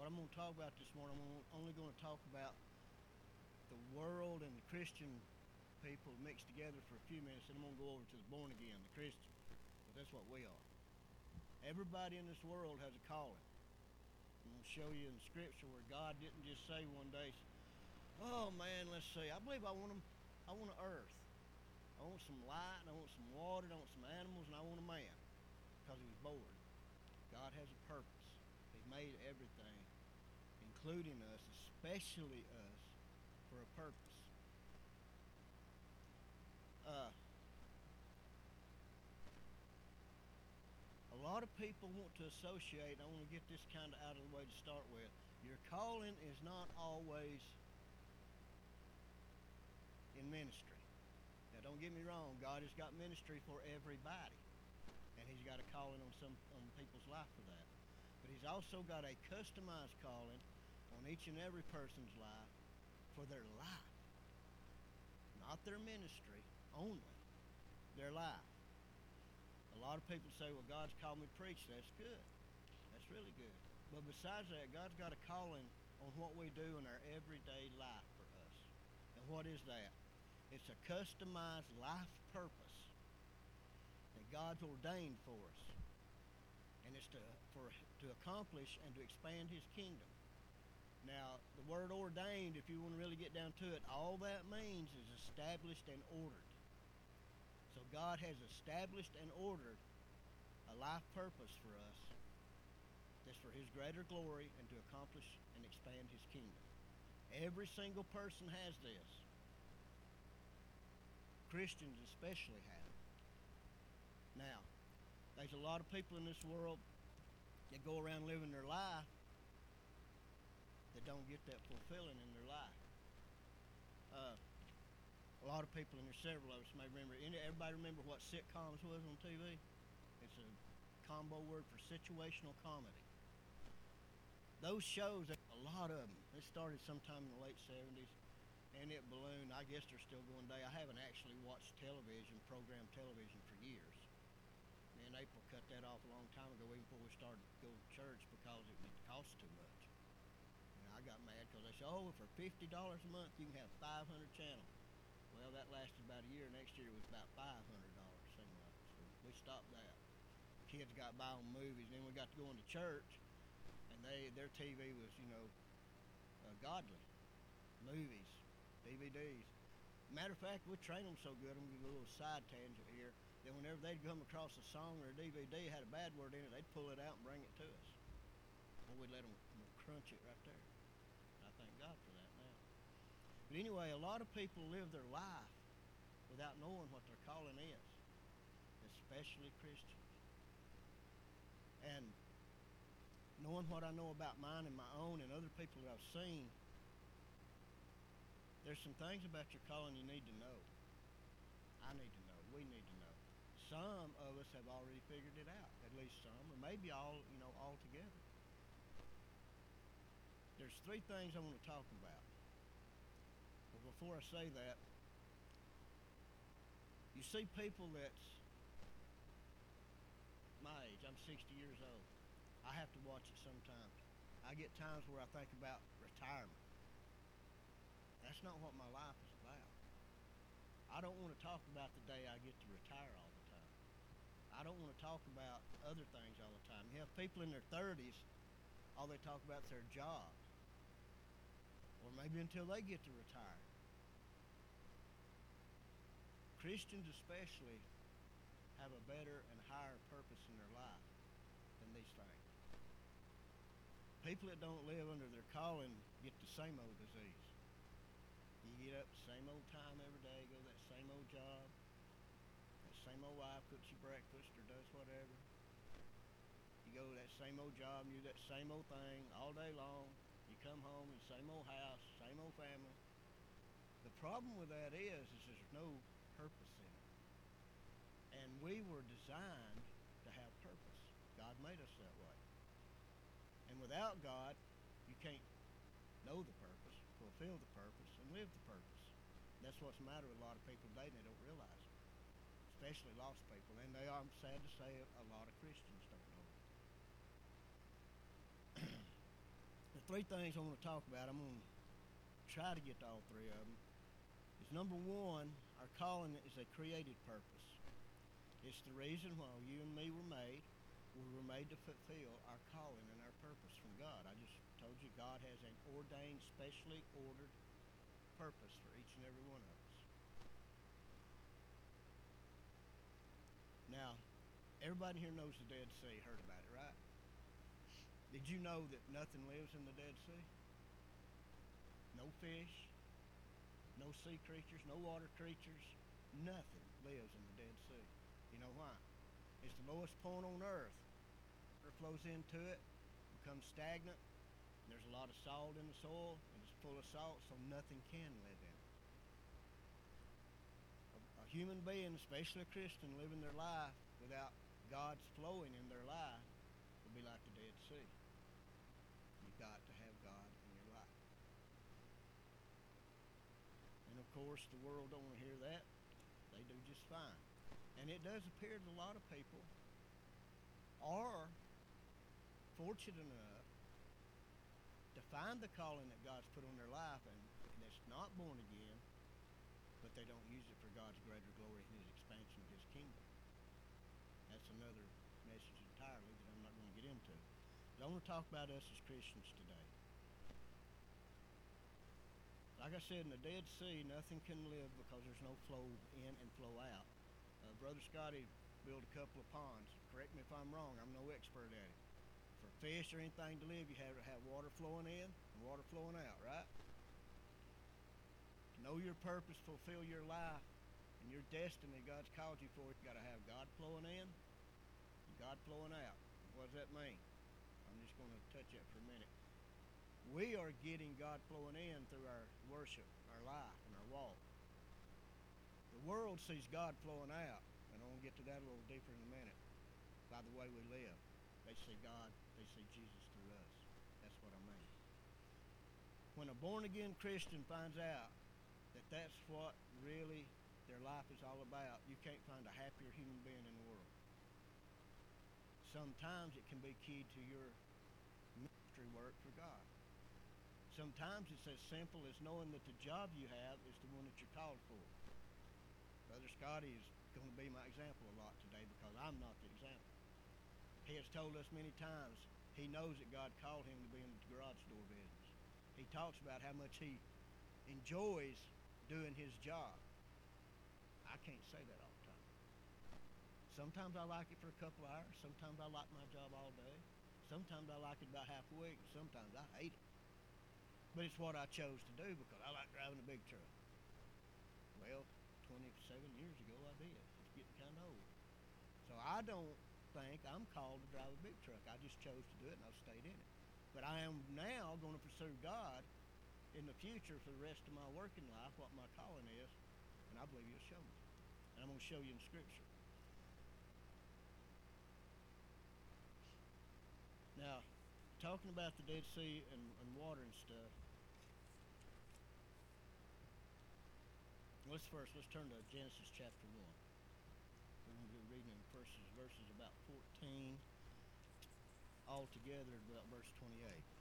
What I'm going to talk about this morning, only going to talk about the world and the Christian people mixed together for a few minutes, and I'm going to go over to the born again, the Christians. But that's what we are. Everybody in this world has a calling. I'm going to show you in Scripture where God didn't just say one day, "Oh man, let's see. I believe I want them. I want an earth. I want some light, and I want some water, and I want some animals, and I want a man," because he was bored. God has a purpose. He made everything, including us, especially us, for a purpose. A lot of people want to associate. I want to get this kind of out of the way to start with. Your calling is not always in ministry. Now, don't get me wrong. God has got ministry for everybody, and He's got a calling on people's life for that. But He's also got a customized calling on each and every person's life for their life, not their ministry only, their life. A lot of people say, "Well, God's called me to preach." That's good. That's really good. But besides that, God's got a calling on what we do in our everyday life for us. And what is that? It's a customized life purpose that God's ordained for us. And it's to accomplish and to expand His kingdom. Now, the word ordained, if you want to really get down to it, all that means is established and ordered. So God has established and ordered a life purpose for us that's for His greater glory and to accomplish and expand His kingdom. Every single person has this. Christians especially have it. Now, there's a lot of people in this world that go around living their life that don't get that fulfilling in their life. A lot of people, and there's several of us may remember. Everybody remember what sitcoms was on TV? It's a combo word for situational comedy. Those shows, a lot of them, it started sometime in the late 70s, and it ballooned. I guess they're still going today. I haven't actually watched television, program television, for years. Me and April cut that off a long time ago, even before we started to go to church, because it would cost too much. And I got mad because they said, "Oh, for $50 a month, you can have 500 channels." Well, that lasted about a year. Next year it was about $500, something like that. So we stopped that. Kids got by on movies, and then we got to go into church, and their TV was, godly. Movies, DVDs. Matter of fact, we trained them so good, I'm going to give a little side tangent here, that whenever they'd come across a song or a DVD had a bad word in it, they'd pull it out and bring it to us. Well, we'd let them crunch it right there. And I thank God for that now. But anyway, a lot of people live their life without knowing what their calling is, especially Christians. And knowing what I know about mine and my own and other people that I've seen, there's some things about your calling you need to know. I need to know. We need to know. Some of us have already figured it out, at least some, or maybe all together. There's three things I want to talk about. But before I say that, you see people that's my age. I'm 60 years old. I have to watch it sometimes. I get times where I think about retirement. That's not what my life is about. I don't want to talk about the day I get to retire all the time. I don't want to talk about other things all the time. You have people in their 30s, all they talk about is their job. Or maybe until they get to retire. Christians especially have a better and higher purpose in their life than these things. People that don't live under their calling get the same old disease. You get up the same old time every day, go to that same old job, that same old wife cooks you breakfast or does whatever. You go to that same old job and you do that same old thing all day long. You come home in the same old house, same old family. The problem with that is there's no purpose in it. And we were designed to have purpose. God made us that way. And without God, you can't know the purpose, fulfill the purpose, and live the purpose. That's what's the matter with a lot of people today, and they don't realize it, especially lost people. And they are, I'm sad to say, a lot of Christians don't know it. The three things I want to talk about. I'm going to try to get to all three of them. Is number one, our calling is a created purpose. It's the reason why you and me were made. We were made to fulfill our calling and our purpose from God. I just told you God has an ordained, specially ordered purpose for each and every one of us. Now, everybody here knows the Dead Sea, heard about it, right? Did you know that nothing lives in the Dead Sea? No fish, no sea creatures, no water creatures, nothing lives in the Dead Sea. You know why? It's the lowest point on earth. Water flows into it, becomes stagnant. There's a lot of salt in the soil, and it's full of salt, so nothing can live in it. A human being, especially a Christian, living their life without God's flowing in their life will be like the Dead Sea. You've got to have God in your life. And of course, the world don't want to hear that. They do just fine. And it does appear that a lot of people are fortunate enough to find the calling that God's put on their life and that's not born again, but they don't use it for God's greater glory and His expansion of His kingdom. That's another message entirely that I'm not going to get into. But I want to talk about us as Christians today. Like I said, in the Dead Sea, nothing can live because there's no flow in and flow out. Brother Scotty built a couple of ponds. Correct me if I'm wrong. I'm no expert at it. For fish or anything to live, you have to have water flowing in and water flowing out, right? To know your purpose, fulfill your life, and your destiny God's called you for, you got to have God flowing in and God flowing out. What does that mean? I'm just going to touch that for a minute. We are getting God flowing in through our worship, our life, and our walk. The world sees God flowing out, and I'm going to get to that a little deeper in a minute, by the way we live. They see God, they see Jesus through us. That's what I mean. When a born-again Christian finds out that that's what really their life is all about, you can't find a happier human being in the world. Sometimes it can be keyed to your ministry work for God. Sometimes it's as simple as knowing that the job you have is the one that you're called for. Brother Scotty is going to be my example a lot today because I'm not the example. He has told us many times he knows that God called him to be in the garage door business. He talks about how much he enjoys doing his job. I can't say that all the time. Sometimes I like it for a couple of hours. Sometimes I like my job all day. Sometimes I like it about half a week. Sometimes I hate it. But it's what I chose to do because I like driving a big truck. Well, 27 years ago I did. It's getting kind of old. So I don't think I'm called to drive a big truck. I just chose to do it and I've stayed in it. But I am now going to pursue God in the future for the rest of my working life, what my calling is, and I believe He'll show me. And I'm going to show you in Scripture. Now, talking about the Dead Sea and water and stuff, let's turn to Genesis chapter 1. We're going to be reading in verses about 14 all together about verse 28.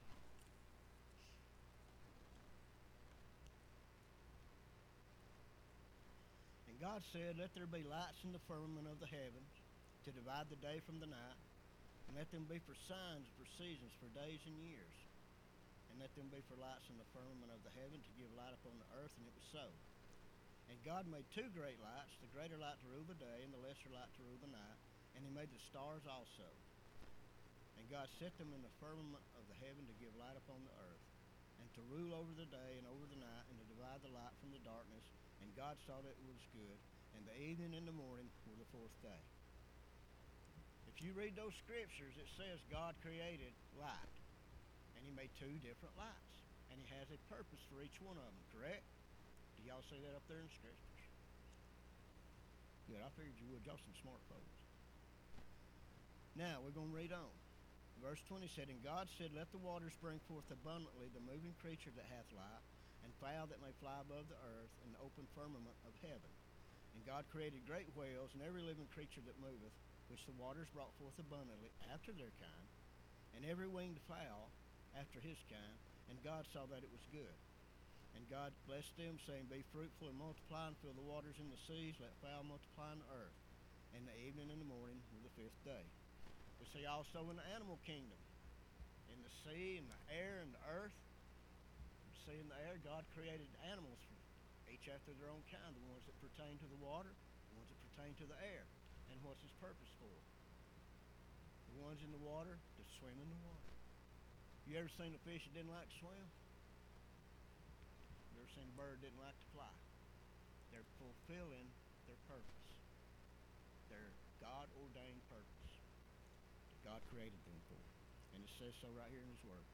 And God said, "Let there be lights in the firmament of the heavens to divide the day from the night, and let them be for signs, for seasons, for days and years. And let them be for lights in the firmament of the heaven to give light upon the earth." And it was so. And God made two great lights, the greater light to rule the day and the lesser light to rule the night. And He made the stars also. And God set them in the firmament of the heaven to give light upon the earth, and to rule over the day and over the night, and to divide the light from the darkness. And God saw that it was good. And the evening and the morning were the fourth day. If you read those scriptures, it says God created light. And He made two different lights. And He has a purpose for each one of them, correct? Do y'all see that up there in Scriptures? Good, I figured you would. Y'all some smart folks. Now, we're going to read on. Verse 20 said, "And God said, Let the waters bring forth abundantly the moving creature that hath life, and fowl that may fly above the earth, and the open firmament of heaven. And God created great whales, and every living creature that moveth, which the waters brought forth abundantly after their kind, and every winged fowl after his kind, and God saw that it was good. And God blessed them, saying, Be fruitful and multiply, and fill the waters in the seas, let fowl multiply in the earth. And the evening and the morning were the fifth day. We see also in the animal kingdom, in the sea, in the air, and the earth, the sea and the air, God created animals for each after their own kind, the ones that pertain to the water, the ones that pertain to the air. And what's his purpose for? The ones in the water to swim in the water. You ever seen a fish that didn't like to swim? You ever seen a bird that didn't like to fly? They're fulfilling their purpose. Their God-ordained purpose that God created them for. And it says so right here in his word.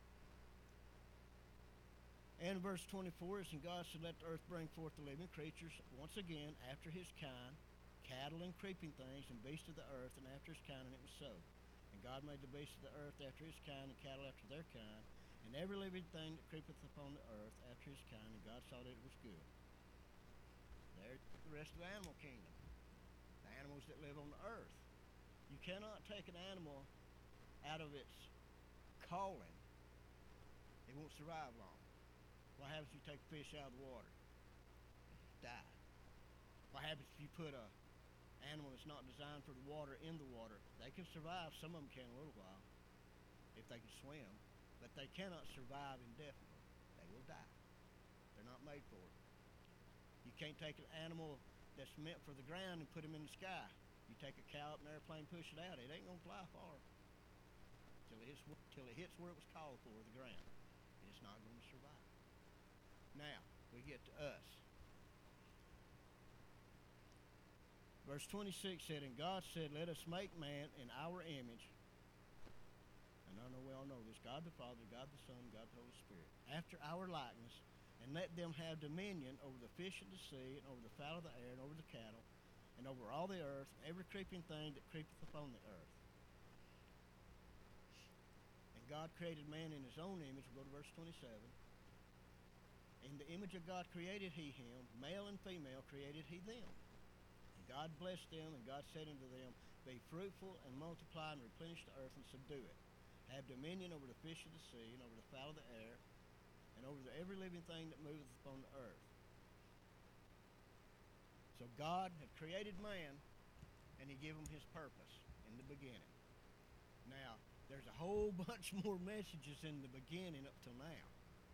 And verse 24 is, And God said, Let the earth bring forth the living creatures, once again, after his kind, cattle and creeping things, and beasts of the earth, and after his kind, and it was so. And God made the beasts of the earth after his kind, and cattle after their kind, and every living thing that creepeth upon the earth after his kind, and God saw that it was good. There's the rest of the animal kingdom, the animals that live on the earth. You cannot take an animal out of its calling. It won't survive long. What happens if you take a fish out of the water? It die. What happens if you put a animal that's not designed for the water in the water? They can survive. Some of them can a little while if they can swim, but they cannot survive indefinitely. They will die. They're not made for it. You can't take an animal that's meant for the ground and put him in the sky. You take a cow up in an airplane, push it out, it ain't going to fly far till it hits where it was called for, the ground. It's not going to survive. Now, we get to us. Verse 26 said, And God said, Let us make man in our image. And I know we all know this. God the Father, God the Son, God the Holy Spirit. After our likeness, and let them have dominion over the fish of the sea, and over the fowl of the air, and over the cattle, and over all the earth, and every creeping thing that creepeth upon the earth. And God created man in his own image. We'll go to verse 27. In the image of God created he him, male and female created he them. And God blessed them, and God said unto them, Be fruitful, and multiply, and replenish the earth, and subdue it. Have dominion over the fish of the sea, and over the fowl of the air, and over every living thing that moveth upon the earth. So God had created man, and he gave him his purpose in the beginning. Now, there's a whole bunch more messages in the beginning up till now.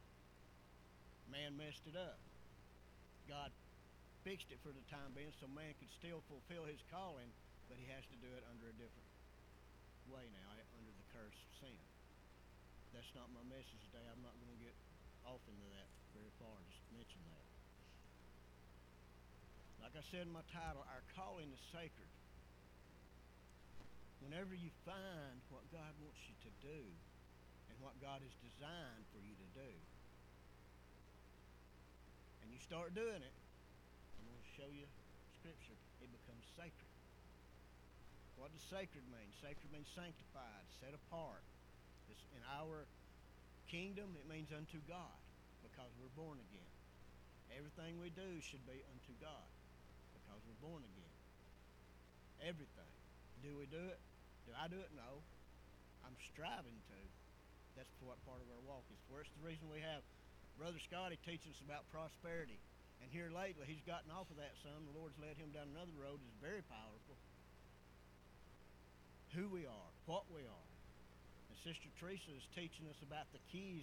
Man messed it up. God fixed it for the time being so man could still fulfill his calling, but he has to do it under a different way now, under the curse of sin. That's not my message today. I'm not going to get off into that very far, just mention that. Like I said in my title, our calling is sacred. Whenever you find what God wants you to do and what God has designed for you to do, and you start doing it, I'm going to show you scripture, it becomes sacred. What does sacred mean? Sacred means sanctified, set apart. It's in our kingdom, it means unto God, because we're born again. Everything we do should be unto God, because we're born again. Everything. Do we do it? Do I do it? No. I'm striving to. That's what part of our walk is for. It's the reason we have Brother Scotty teaching us about prosperity. And here lately, he's gotten off of that some. The Lord's led him down another road that's very powerful. Who we are, what we are. And Sister Teresa is teaching us about the keys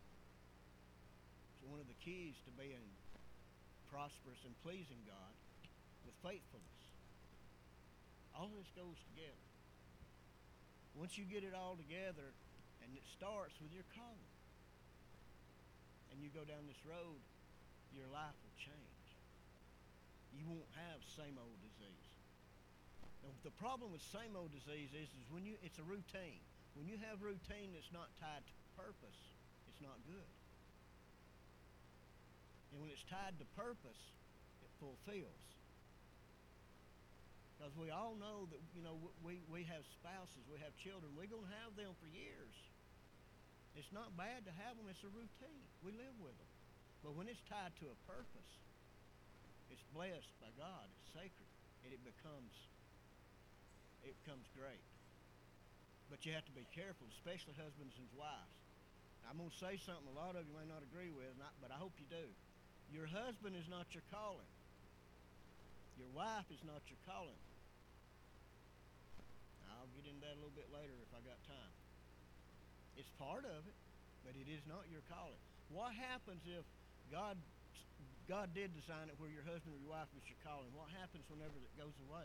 so one of the keys to being prosperous and pleasing God with faithfulness. All this goes together. Once you get it all together, and it starts with your calling, and you go down this road, your life will change. You won't have same old disease. Now, the problem with same old disease is when it's a routine. When you have routine that's not tied to purpose, it's not good. And when it's tied to purpose, it fulfills. Because we all know that, we have spouses, we have children. We're going to have them for years. It's not bad to have them. It's a routine. We live with them. But when it's tied to a purpose, it's blessed by God. It's sacred. And it becomes great. But you have to be careful, especially husbands and wives. I'm going to say something a lot of you may not agree with, but I hope you do. Your husband is not your calling. Your wife is not your calling. I'll get into that a little bit later if I got time. It's part of it, but it is not your calling. What happens if God did design it where your husband or your wife was your calling? What happens whenever it goes away?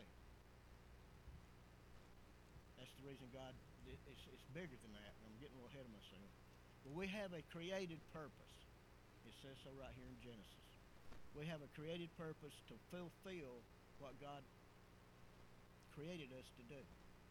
That's the reason God, it's bigger than that. I'm getting a little ahead of myself. But we have a created purpose. It says so right here in Genesis. We have a created purpose to fulfill what God created us to do.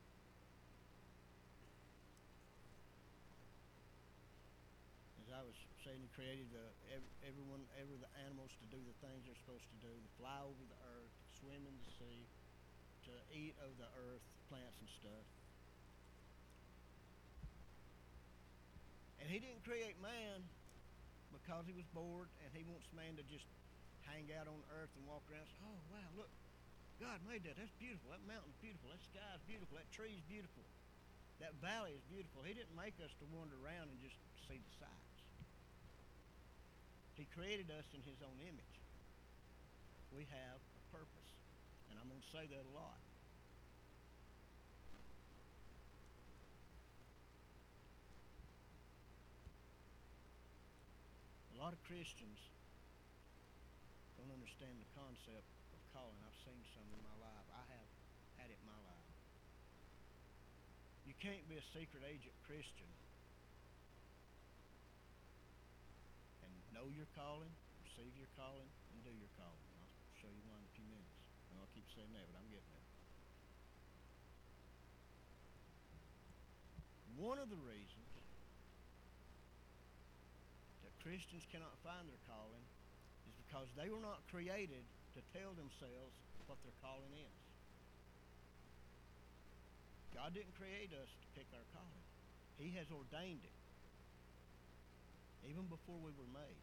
As I was saying, He created the animals to do the things they're supposed to do, to fly over the earth, swim in the sea, to eat of the earth, plants and stuff. And He didn't create man because He was bored and He wants man to just hang out on earth and walk around and say, oh, wow, look, God made that. That's beautiful. That mountain's beautiful. That sky's beautiful. That tree's beautiful. That valley is beautiful. He didn't make us to wander around and just see the sights. He created us in His own image. We have a purpose. And I'm going to say that a lot. A lot of Christians don't understand the concept of calling. I've seen some in my life. I have had it in my life. You can't be a secret agent Christian and know your calling, receive your calling, and do your calling. I'll show you one in a few minutes. And I'll keep saying that, but I'm getting there. One of the reasons that Christians cannot find their calling is because they were not created to tell themselves what their calling is. God didn't create us to pick our calling. He has ordained it, even before we were made.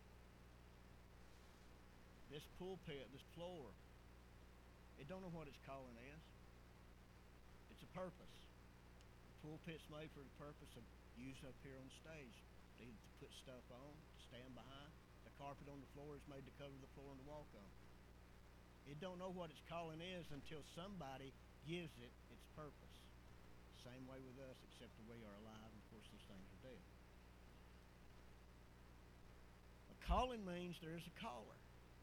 This pulpit, this floor, it don't know what its calling is. It's a purpose. The pulpit's made for the purpose of used up here on stage. To put stuff on, to stand behind. The carpet on the floor is made to cover the floor and to walk on. It don't know what its calling is until somebody gives it its purpose. Same way with us, except that we are alive, and of course those things are dead. A calling means there is a caller.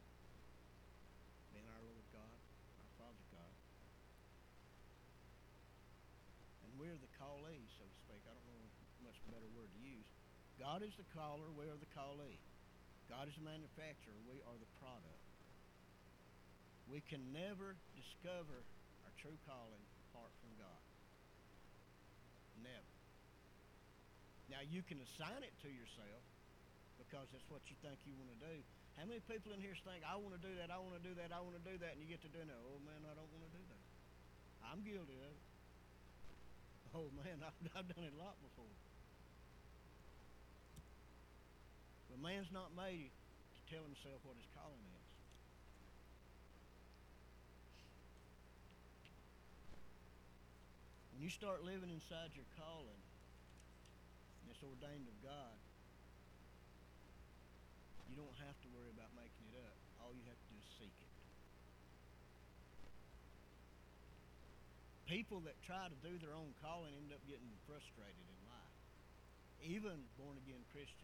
Being our Lord God, our Father God. And we're the callee, so to speak. I don't know much better word to use. God is the caller, we are the callee. God is the manufacturer, we are the product. We can never discover our true calling apart from God. Never. Now you can assign it to yourself because that's what you think you want to do. How many people in here think, I want to do that, I want to do that, I want to do that, and you get to doing that, oh man, I don't want to do that. I'm guilty of it. Oh man, I've done it a lot before. But man's not made to tell himself what his calling is. When you start living inside your calling, and it's ordained of God, you don't have to worry about making it up. All you have to do is seek it. People that try to do their own calling end up getting frustrated in life. Even born-again Christians.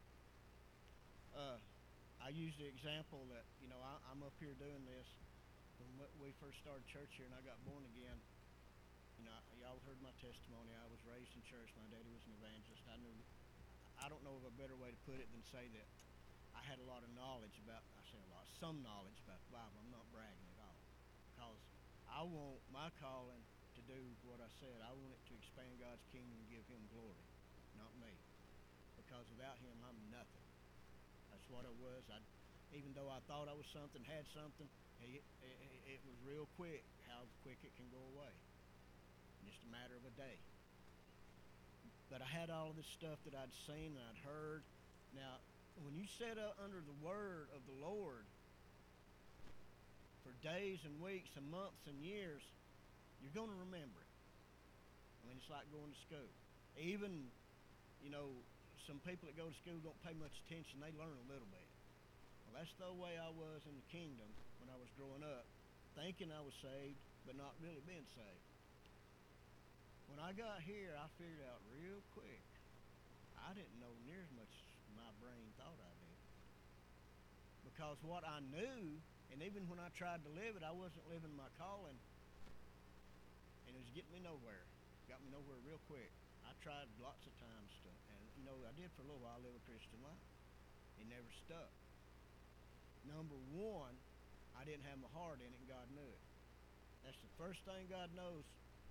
I use the example that, I'm up here doing this. When we first started church here and I got born again, y'all heard my testimony. I was raised in church. My daddy was an evangelist. I don't know of a better way to put it than say that I had a lot of knowledge about, some knowledge about the Bible. I'm not bragging at all. Because I want my calling to do what I said. I want it to expand God's kingdom and give Him glory, not me. Because without Him, I'm nothing. That's what I was. Even though I thought I was something, had something, it was real quick how quick it can go away. Just a matter of a day. But I had all of this stuff that I'd seen and I'd heard. Now, when you sit up under the word of the Lord for days and weeks and months and years, you're going to remember it. I mean, it's like going to school. Even, some people that go to school don't pay much attention. They learn a little bit. Well, that's the way I was in the kingdom when I was growing up, thinking I was saved, but not really being saved. When I got here, I figured out real quick, I didn't know near as much as my brain thought I did. Because what I knew, and even when I tried to live it, I wasn't living my calling, and it was getting me nowhere. Got me nowhere real quick. I tried lots of times to, and I did for a little while live a Christian life. It never stuck. Number one, I didn't have my heart in it, and God knew it. That's the first thing God knows.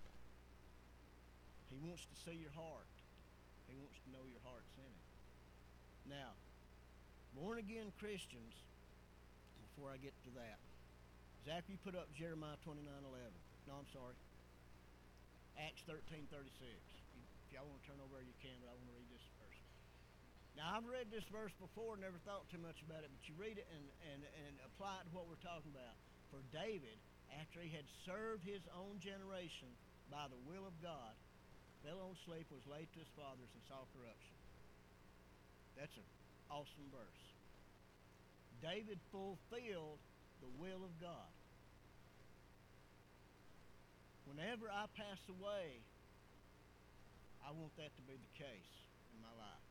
He wants to see your heart. He wants to know your heart's in it. Now, born-again Christians, before I get to that, Zach, you put up Jeremiah 29:11. No, I'm sorry. Acts 13:36. If y'all want to turn over, you can, but I want to read this verse. Now, I've read this verse before, never thought too much about it, but you read it and apply it to what we're talking about. For David, after he had served his own generation by the will of God, fell on sleep, was laid to his fathers, and saw corruption. That's an awesome verse. David fulfilled the will of God. Whenever I pass away, I want that to be the case in my life.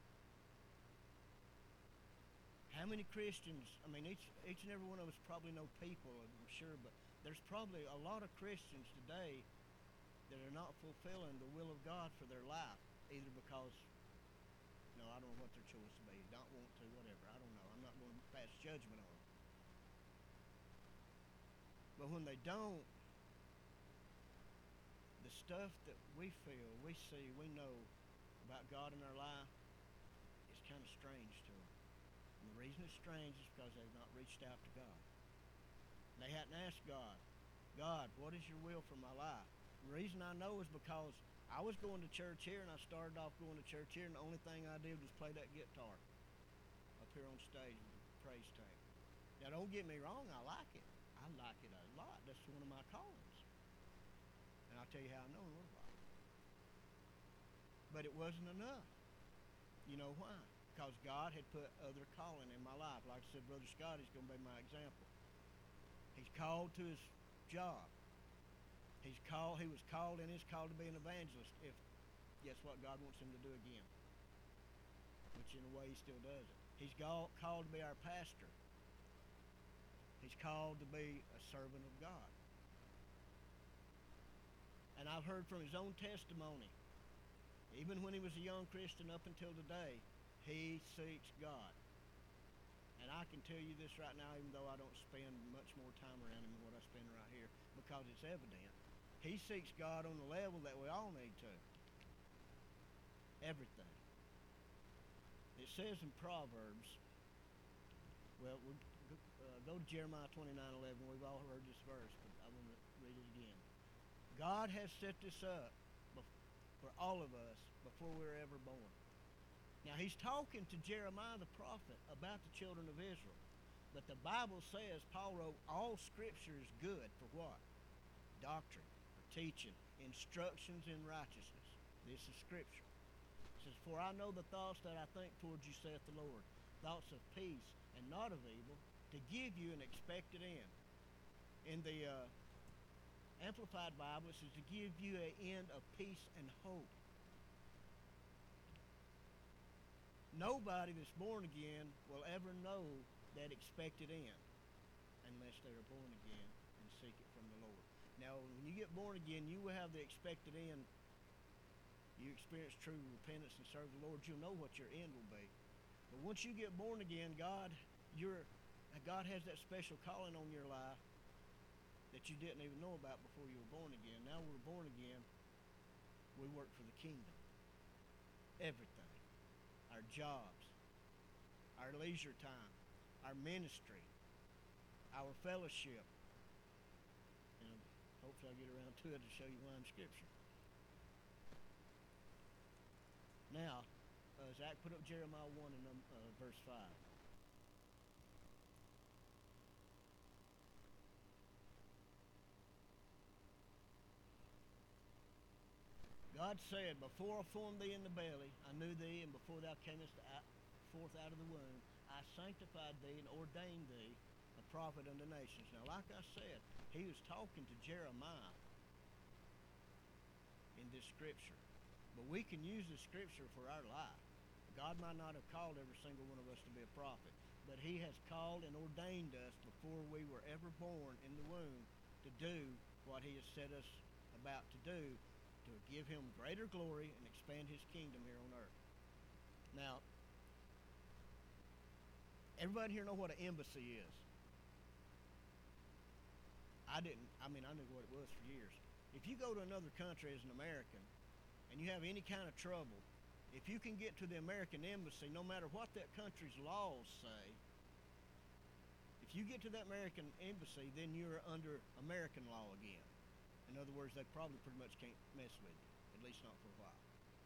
How many Christians, each and every one of us probably know people, I'm sure, but there's probably a lot of Christians today that are not fulfilling the will of God for their life, either because, I don't know what their choice to be, don't want to, whatever, I don't know. I'm not going to pass judgment on them. But when they don't, the stuff that we feel, we see, we know about God in our life is kind of strange to them. And the reason it's strange is because they've not reached out to God. They hadn't asked God, God, what is your will for my life? The reason I know is because I was going to church here, and I started off going to church here, and the only thing I did was play that guitar up here on stage with the praise team. Now, don't get me wrong, I like it. I like it a lot. That's one of my callings. And I'll tell you how I know in a little while. But it wasn't enough. You know why? Because God had put other calling in my life. Like I said, Brother Scott is going to be my example. He's called to his job. He was called and is called to be an evangelist. If guess what God wants him to do again, which in a way he still does it. He's called to be our pastor. He's called to be a servant of God. And I've heard from his own testimony, even when he was a young Christian up until today, he seeks God. And I can tell you this right now, even though I don't spend much more time around him than what I spend right here, because it's evident. He seeks God on the level that we all need to. Everything. It says in Proverbs, well, go to Jeremiah 29:11. We've all heard this verse, but I want to read it again. God has set this up for all of us before we were ever born. Now, he's talking to Jeremiah the prophet about the children of Israel. But the Bible says, Paul wrote, all Scripture is good for what? Doctrine, for teaching, instructions in righteousness. This is Scripture. It says, for I know the thoughts that I think towards you, saith the Lord, thoughts of peace and not of evil, to give you an expected end. In the Amplified Bible, it says to give you an end of peace and hope. Nobody that's born again will ever know that expected end unless they are born again and seek it from the Lord. Now, when you get born again, you will have the expected end. You experience true repentance and serve the Lord, you'll know what your end will be. But once you get born again, God has that special calling on your life that you didn't even know about before you were born again. Now we're born again, we work for the kingdom. Everything. Our jobs, our leisure time, our ministry, our fellowship. And hopefully I'll get around to it to show you why in Scripture. Now, Zach, put up Jeremiah 1 and verse 5. God God said, before I formed thee in the belly, I knew thee, and before thou camest forth out of the womb, I sanctified thee and ordained thee a prophet unto nations. Now, like I said, he was talking to Jeremiah in this scripture. But we can use this scripture for our life. God might not have called every single one of us to be a prophet, but he has called and ordained us before we were ever born in the womb to do what he has set us about to do, to give him greater glory and expand his kingdom here on earth. Now, everybody here know what an embassy is? I didn't. I knew what it was for years. If you go to another country as an American and you have any kind of trouble, if you can get to the American embassy, no matter what that country's laws say, if you get to that American embassy, then you're under American law again. In other words, they probably pretty much can't mess with you, at least not for a while.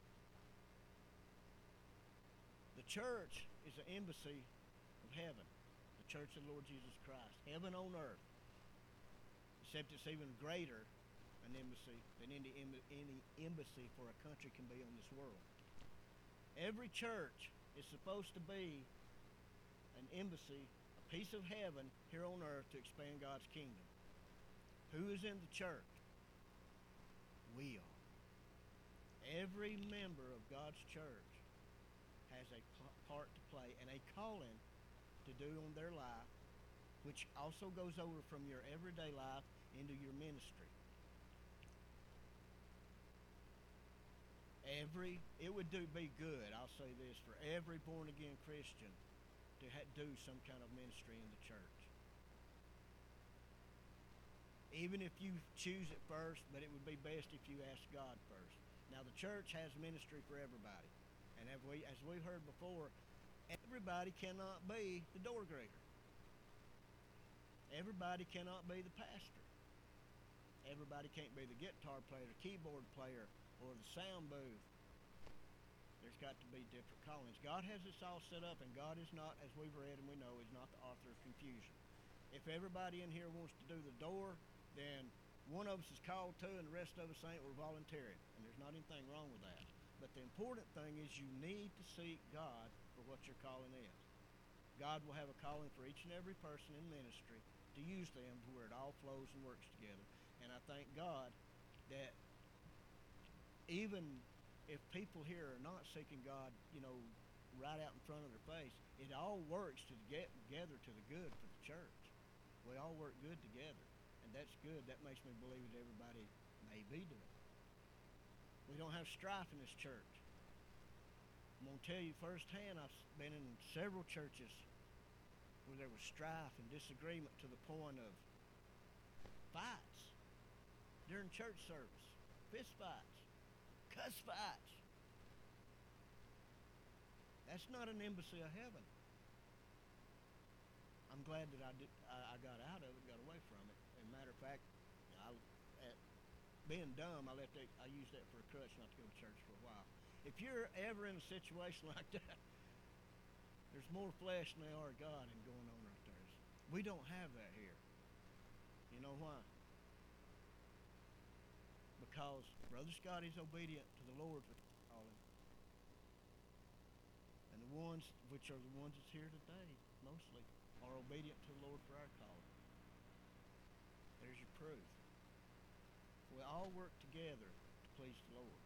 The church is an embassy of heaven, the church of the Lord Jesus Christ, heaven on earth, except it's even greater an embassy than any embassy for a country can be on this world. Every church is supposed to be an embassy, a piece of heaven here on earth to expand God's kingdom. Who is in the church? We are. Every member of God's church has a part to play and a calling to do on their life, which also goes over from your everyday life into your ministry. It would be good, I'll say this, for every born-again Christian to do some kind of ministry in the church. Even if you choose it first, but it would be best if you ask God first. Now, the church has ministry for everybody. And as we've heard before, everybody cannot be the door greeter. Everybody cannot be the pastor. Everybody can't be the guitar player, the keyboard player, or the sound booth. There's got to be different callings. God has this all set up, and God is not, as we've read and we know, is not the author of confusion. If everybody in here wants to do the door, then one of us is called to, and the rest of us ain't. We're volunteering, and there's not anything wrong with that. But the important thing is you need to seek God for what your calling is. God will have a calling for each and every person in ministry to use them to where it all flows and works together. And I thank God that even if people here are not seeking God, right out in front of their face, it all works together to the good for the church. We all work good together, and that's good. That makes me believe that everybody may be doing it. We don't have strife in this church. I'm going to tell you firsthand, I've been in several churches where there was strife and disagreement to the point of fights during church service, fist fights, cuss fights. That's not an embassy of heaven. I'm glad that I got out of it, got away from it. As a matter of fact, being dumb, I used that for a crutch not to go to church for a while. If you're ever in a situation like that, there's more flesh than they are God in going on right there. We don't have that here. You know why? Because Brother Scott is obedient to the Lord for calling. And the ones, which are the ones that's here today, mostly, are obedient to the Lord for our calling. There's your proof. We all work together to please the Lord.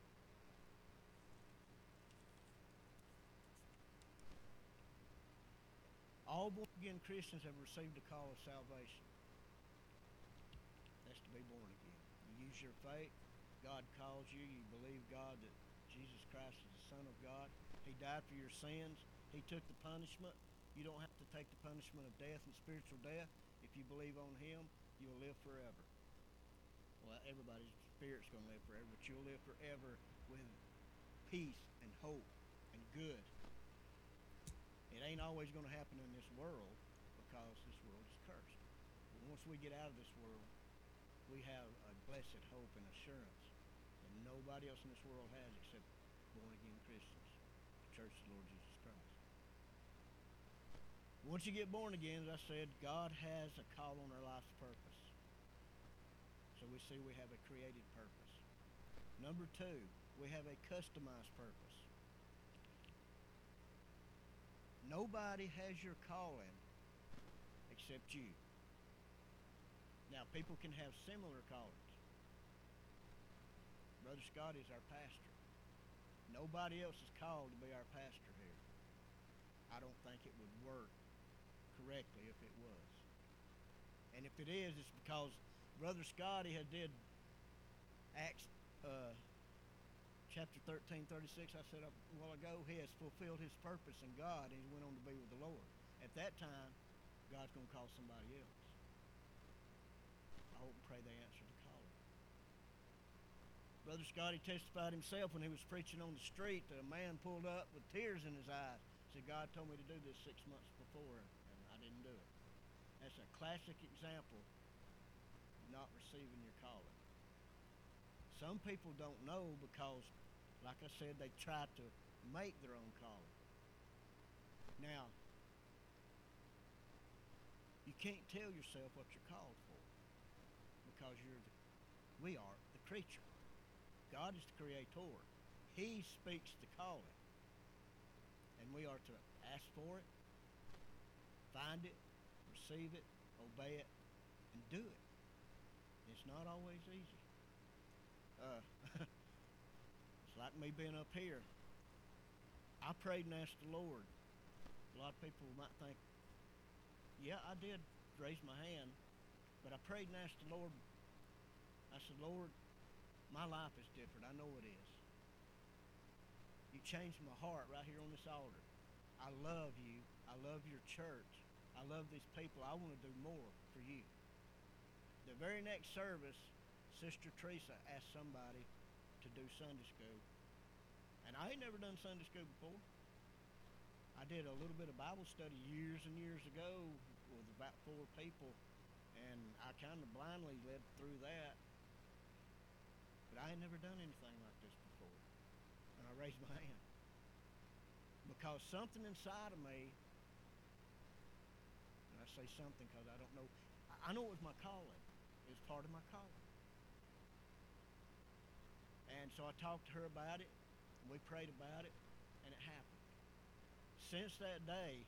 All born-again Christians have received a call of salvation. That's to be born again. You use your faith. God calls you. You believe God that Jesus Christ is the Son of God. He died for your sins. He took the punishment. You don't have to take the punishment of death and spiritual death. If you believe on Him, you'll live forever. Well, everybody's spirit's going to live forever, but you'll live forever with peace and hope and good. It ain't always going to happen in this world because this world is cursed. But once we get out of this world, we have a blessed hope and assurance that nobody else in this world has except born-again Christians, the Church of the Lord Jesus Christ. Once you get born again, as I said, God has a call on our life's purpose. So we see we have a created purpose. Number two, we have a customized purpose. Nobody has your calling except you. Now, people can have similar callings. Brother Scott is our pastor. Nobody else is called to be our pastor here. I don't think it would work correctly if it was. And if it is, it's because Brother Scotty had did Acts chapter 13, 36, I said a while ago, he has fulfilled his purpose in God and he went on to be with the Lord. At that time, God's going to call somebody else. I hope and pray they answer the call. Brother Scotty testified himself when he was preaching on the street that a man pulled up with tears in his eyes. Said, God told me to do this 6 months before and I didn't do it. That's a classic example of not receiving your calling. Some people don't know because, like I said, they try to make their own calling. Now, you can't tell yourself what you're called for because we are the creature. God is the creator. He speaks the calling. And we are to ask for it, find it, receive it, obey it, and do it. It's not always easy. It's like me being up here. I prayed and asked the Lord. A lot of people might think, yeah, I did raise my hand, but I prayed and asked the Lord. I said, Lord, my life is different. I know it is. You changed my heart right here on this altar. I love you. I love your church. I love these people. I want to do more for you. The very next service, Sister Teresa asked somebody to do Sunday school. And I ain't never done Sunday school before. I did a little bit of Bible study years and years ago with about 4 people. And I kind of blindly led through that. But I ain't never done anything like this before. And I raised my hand. Because something inside of me, and I say something because I don't know, I know it was my calling. It was part of my calling. And so I talked to her about it, and we prayed about it, and it happened. Since that day,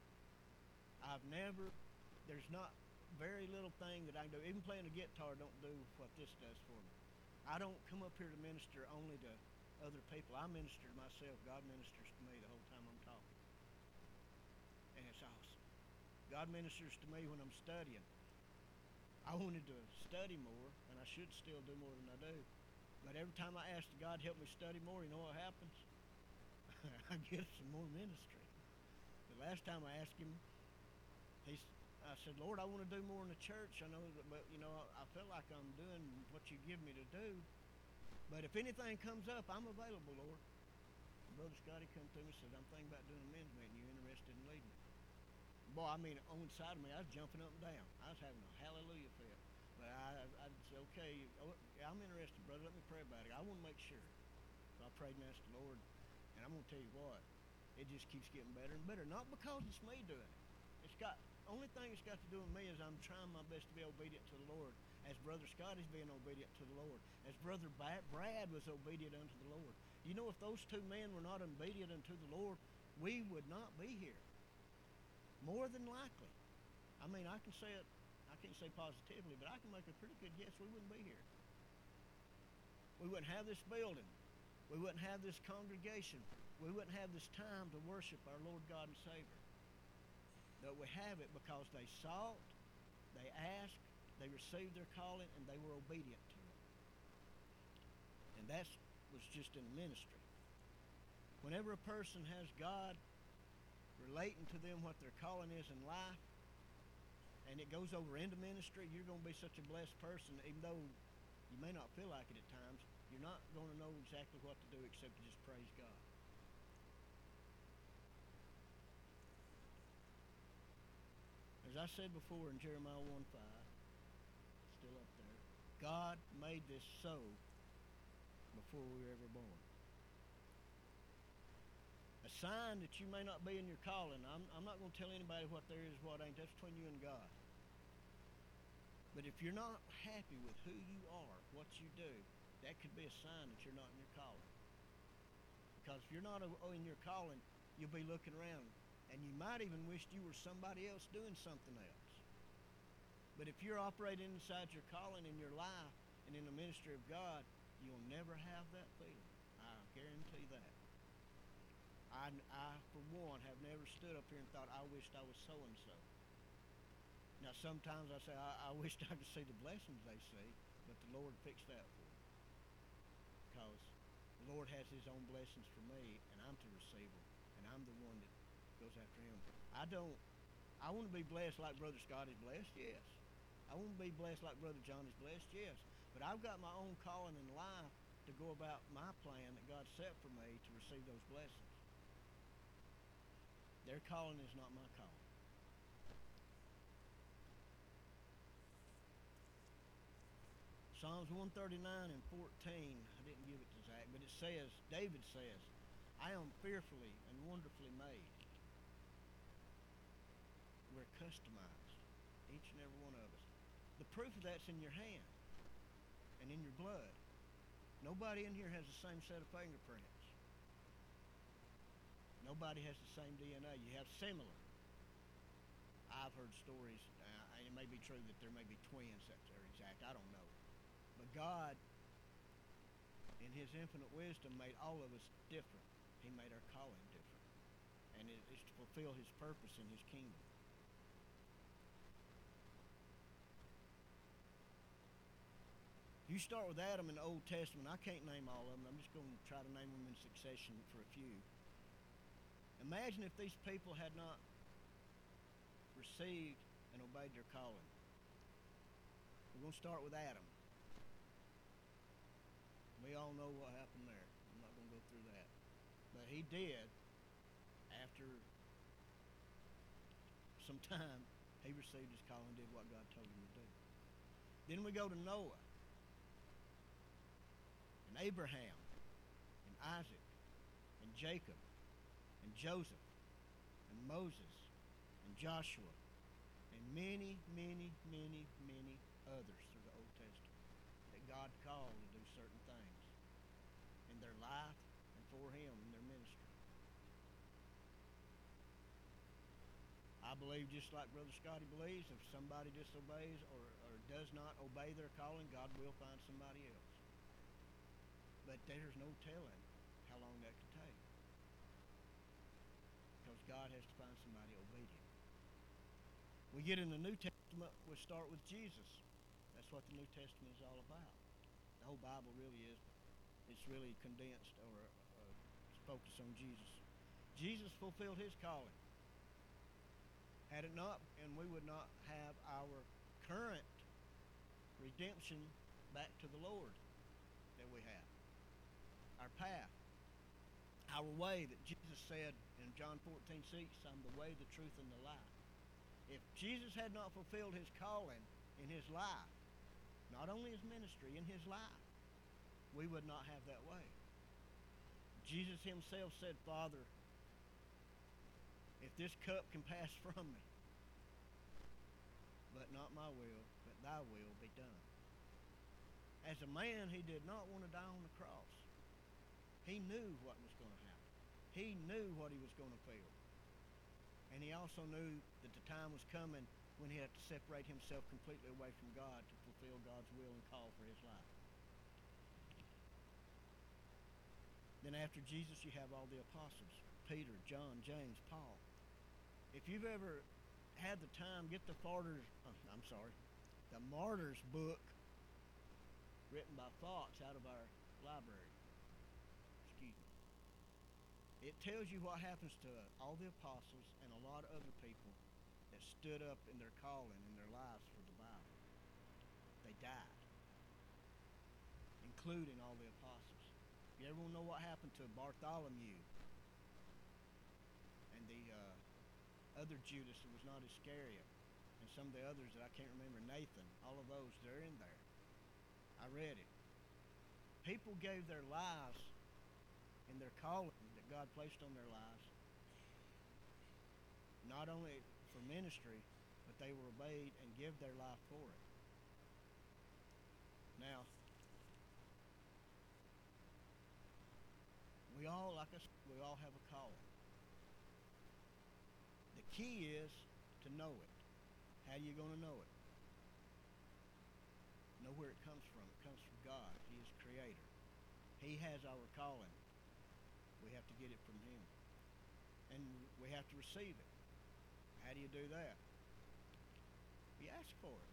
there's not very little thing that I can do. Even playing a guitar don't do what this does for me. I don't come up here to minister only to other people. I minister to myself. God ministers to me the whole time I'm talking. And it's awesome. God ministers to me when I'm studying. I wanted to study more, and I should still do more than I do. But every time I ask God help me study more, you know what happens? I get some more ministry. The last time I asked him, I said, Lord, I want to do more in the church. I know, but I felt like I'm doing what you give me to do. But if anything comes up, I'm available, Lord. Brother Scotty come to me and said, I'm thinking about doing a men's meeting. You interested in leading it? Boy, I mean, on the side of me, I was jumping up and down. I was having a hallelujah fit. But I said, okay, I'm interested, brother. Let me pray about it. I want to make sure. So I prayed and asked the Lord. And I'm going to tell you what, it just keeps getting better and better. Not because it's me doing it. Only thing it's got to do with me is I'm trying my best to be obedient to the Lord. As Brother Scotty's being obedient to the Lord. As Brother Brad was obedient unto the Lord. You know, if those 2 men were not obedient unto the Lord, we would not be here. More than likely. I mean, I can't say positively, but I can make a pretty good guess we wouldn't be here. We wouldn't have this building. We wouldn't have this congregation. We wouldn't have this time to worship our Lord God and Savior. But we have it because they sought, they asked, they received their calling, and they were obedient to it. And that was just in ministry. Whenever a person has God relating to them what their calling is in life, and it goes over into ministry, you're going to be such a blessed person, even though you may not feel like it at times, you're not going to know exactly what to do except to just praise God. As I said before in Jeremiah 1:5, still up there, God made this so before we were ever born. A sign that you may not be in your calling. I'm not going to tell anybody what there is, what ain't. That's between you and God. But if you're not happy with who you are, what you do, that could be a sign that you're not in your calling. Because if you're not in your calling, you'll be looking around, and you might even wish you were somebody else doing something else. But if you're operating inside your calling in your life and in the ministry of God, you'll never have that feeling. I guarantee that. I, for one, have never stood up here and thought, I wished I was so-and-so. Now, sometimes I say, I wished I could see the blessings they see, but the Lord fixed that for me. Because the Lord has His own blessings for me, and I'm to receive them, and I'm the one that goes after Him. I want to be blessed like Brother Scotty's blessed, yes. I want to be blessed like Brother Johnny's blessed, yes. But I've got my own calling in life to go about my plan that God set for me to receive those blessings. Their calling is not my calling. Psalms 139 and 14, I didn't give it to Zach, but it says, David says, I am fearfully and wonderfully made. We're customized, each and every one of us. The proof of that's in your hand and in your blood. Nobody in here has the same set of fingerprints. Nobody has the same DNA. You have similar. I've heard stories, it may be true that there may be twins that are exact, I don't know. But God, in His infinite wisdom, made all of us different. He made our calling different. And it is to fulfill His purpose in His kingdom. You start with Adam in the Old Testament. I can't name all of them. I'm just going to try to name them in succession for a few. Imagine if these people had not received and obeyed their calling. We're going to start with Adam. We all know what happened there. I'm not going to go through that. But he did, after some time, he received his calling and did what God told him to do. Then we go to Noah, and Abraham, and Isaac, and Jacob, and Joseph, and Moses, and Joshua, and many, many, many, many others through the Old Testament that God called to do certain things in their life and for Him in their ministry. I believe, just like Brother Scotty believes, if somebody disobeys or does not obey their calling, God will find somebody else. But there's no telling how long that could take, because God has to find somebody obedient. We get in the New Testament, we start with Jesus. That's what the New Testament is all about. The whole Bible really is. It's really condensed or focused on Jesus. Jesus fulfilled His calling. Had it not, and we would not have our current redemption back to the Lord that we have. Our path, our way that Jesus said in John 14:6, I'm the way, the truth, and the life. If Jesus had not fulfilled His calling in His life, not only His ministry, in His life, we would not have that way. Jesus Himself said, Father, if this cup can pass from me, but not my will, but Thy will be done. As a man, He did not want to die on the cross. He knew what was going to happen. He knew what He was going to feel. And He also knew that the time was coming when He had to separate Himself completely away from God to fulfill God's will and call for His life. Then after Jesus, you have all the apostles: Peter, John, James, Paul. If you've ever had the time, get the Martyrs book written by Fox out of our library. Excuse me. It tells you what happens to all the apostles and a lot of other people that stood up in their calling in their lives for the Bible. They died, including all the apostles. You ever know what happened to Bartholomew and the other Judas that was not Iscariot, and some of the others that I can't remember, Nathan, all of those, they're in there. I read it. People gave their lives in their calling that God placed on their lives, not only for ministry, but they were obeyed and give their life for it. Now, We all, like I said, we all have a calling. The key is to know it. How are you going to know it? Know where it comes from. It comes from God. He is creator. He has our calling. We have to get it from him. And we have to receive it. How do you do that? You ask for it.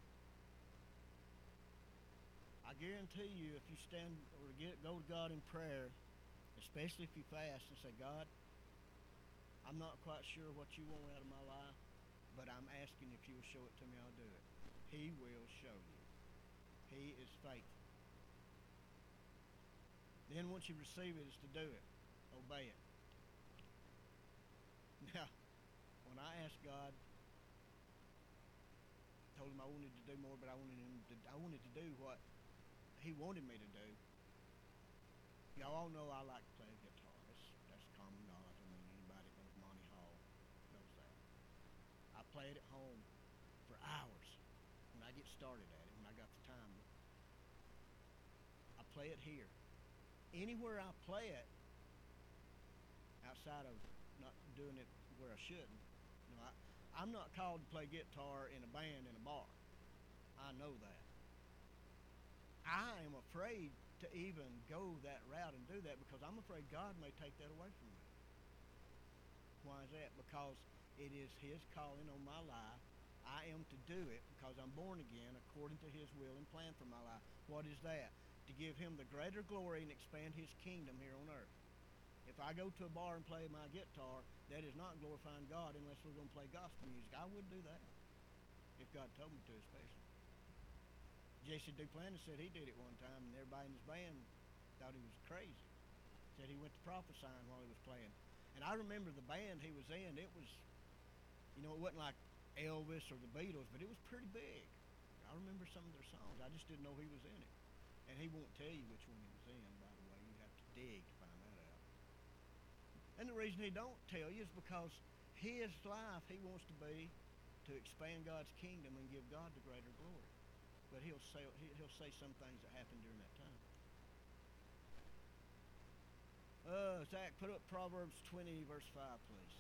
I guarantee you, if you stand or go to God in prayer, especially if you fast and say, God, I'm not quite sure what you want out of my life, but I'm asking if you'll show it to me, I'll do it. He will show you. He is faithful. Then once you receive it, is to do it. Obey it. Now, when I asked God, told him I wanted to do more, but I wanted to do what he wanted me to do. Y'all all know I like to play guitar. That's common knowledge. I mean, anybody that knows Monty Hall knows that. I play it at home for hours when I get started at it, when I got the time. I play it here. Anywhere I play it, outside of not doing it where I shouldn't, I'm not called to play guitar in a band in a bar. I know that. I am afraid to even go that route and do that because I'm afraid God may take that away from me. Why is that? Because it is his calling on my life. I am to do it because I'm born again according to his will and plan for my life. What is that? To give him the greater glory and expand his kingdom here on earth. If I go to a bar and play my guitar, that is not glorifying God unless we're going to play gospel music. I wouldn't do that if God told me to, especially. Jesse Duplantis said he did it one time, and everybody in his band thought he was crazy. Said he went to prophesying while he was playing. And I remember the band he was in, it was, it wasn't like Elvis or the Beatles, but it was pretty big. I remember some of their songs. I just didn't know he was in it. And he won't tell you which one he was in, by the way. You have to dig to find that out. And the reason he don't tell you is because his life he wants to be to expand God's kingdom and give God the greater glory. But he'll say some things that happened during that time. Zach, put up Proverbs 20, verse 5, please.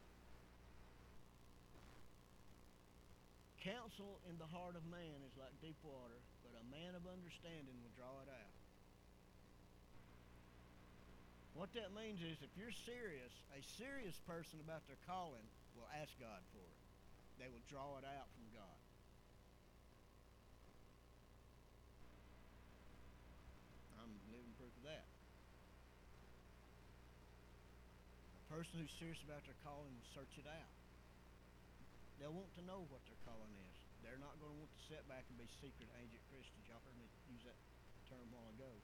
Counsel in the heart of man is like deep water, but a man of understanding will draw it out. What that means is if you're serious, a serious person about their calling will ask God for it. They will draw it out from God. I'm living proof of that. A person who's serious about their calling will search it out. They'll want to know what their calling is. They're not going to want to sit back and be secret agent Christians. Y'all heard me use that term a while ago.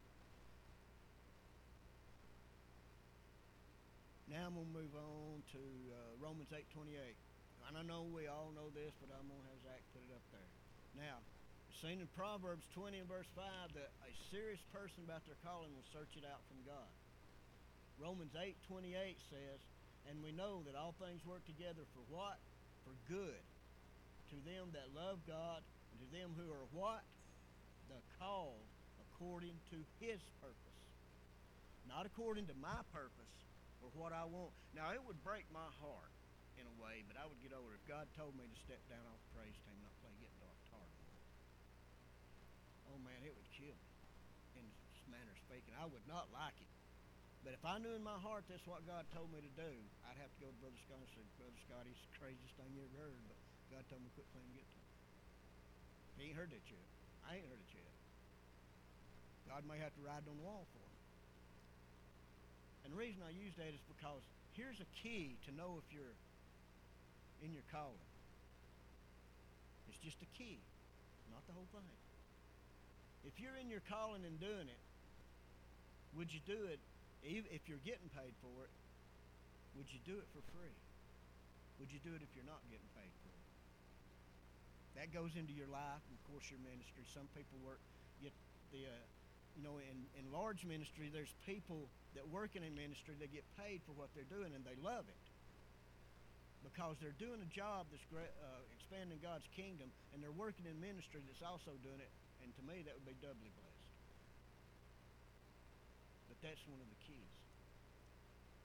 Now I'm going to move on to Romans 8:28. And I know we all know this, but I'm going to have Zach put it up there. Now, seen in Proverbs 20 and verse 5 that a serious person about their calling will search it out from God. Romans 8:28 says, and we know that all things work together for what? For good. To them that love God, and to them who are what? The called according to his purpose. Not according to my purpose or what I want. Now, it would break my heart in a way, but I would get over it if God told me to step down off the praise team and not play guitar anymore. Oh man, it would kill me in this manner of speaking. I would not like it. But if I knew in my heart that's what God told me to do, I'd have to go to Brother Scott and say, Brother Scott, it's the craziest thing you ever heard, but God told me to quit playing guitar. He ain't heard that yet. I ain't heard it yet. God may have to ride on the wall for me. And the reason I use that is because here's a key to know if you're in your calling. It's just a key, not the whole thing. If you're in your calling and doing it, would you do it, if you're getting paid for it, would you do it for free? Would you do it if you're not getting paid for it? That goes into your life and, of course, your ministry. Some people get the, in large ministry, there's people that work in a ministry that get paid for what they're doing, and they love it because they're doing a job that's expanding God's kingdom, and they're working in ministry that's also doing it, and to me, that would be doubly blessed. But that's one of the keys.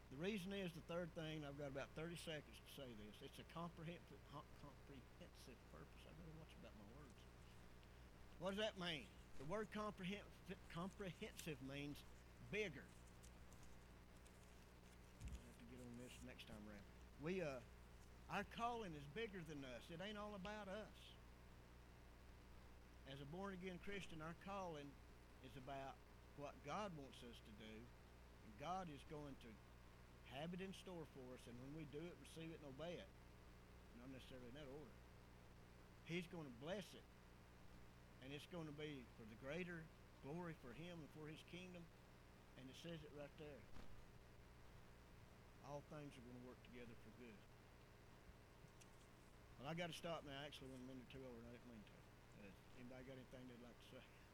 The reason is the third thing, I've got about 30 seconds to say this. It's a comprehensive purpose. I better watch about my words. What does that mean? The word comprehensive means bigger. I'll have to get on this next time around. Our calling is bigger than us. It ain't all about us. As a born-again Christian, our calling is about what God wants us to do. And God is going to have it in store for us, and when we do it, receive it, and obey it. Not necessarily in that order. He's going to bless it. And it's going to be for the greater glory for Him and for His kingdom. And it says it right there. All things are going to work together for good. Well, I got to stop now. I actually went a minute or two over, and I didn't mean to. Anybody got anything they'd like to say?